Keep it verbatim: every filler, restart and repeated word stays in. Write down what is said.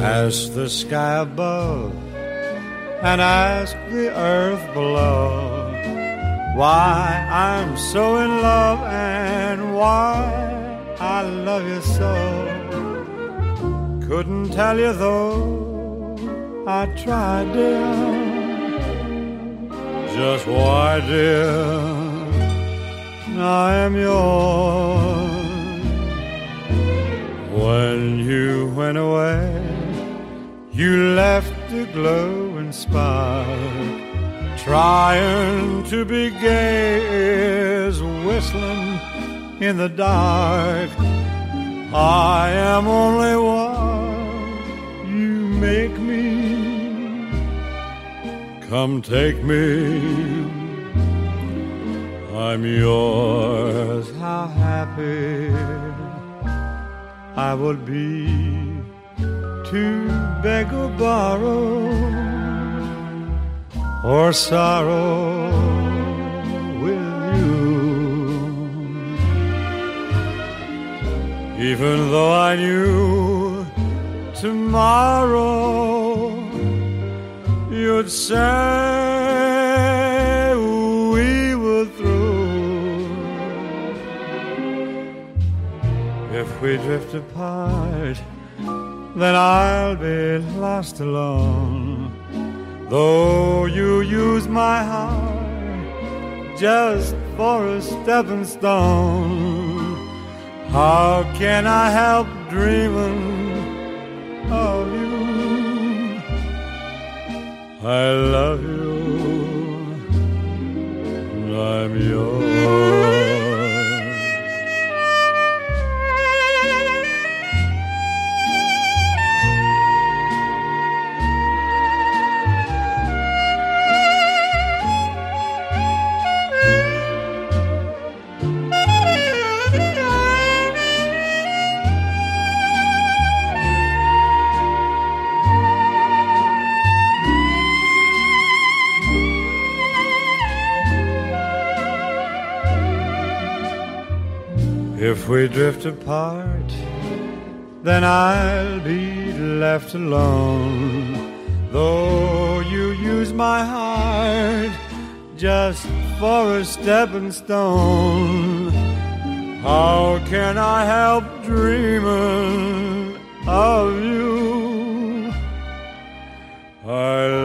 Ask the sky above and ask the earth below why I'm so in love and why I love you so. Couldn't tell you though I tried, dear. Just why, dear, I am yours. When you went away, you left a glowing spark, trying to be gay as whistling in the dark. I am only what you make me. Come take me, I'm yours. How happy I would be to beg or borrow or sorrow with you. Even though I knew tomorrow you'd say we were through. If we drift apart, then I'll be lost alone. Though you use my heart just for a stepping stone, how can I help dreaming of you? I love you, and I'm yours. If we drift apart, then I'll be left alone. Though you use my heart just for a stepping stone, how can I help dreaming of you? I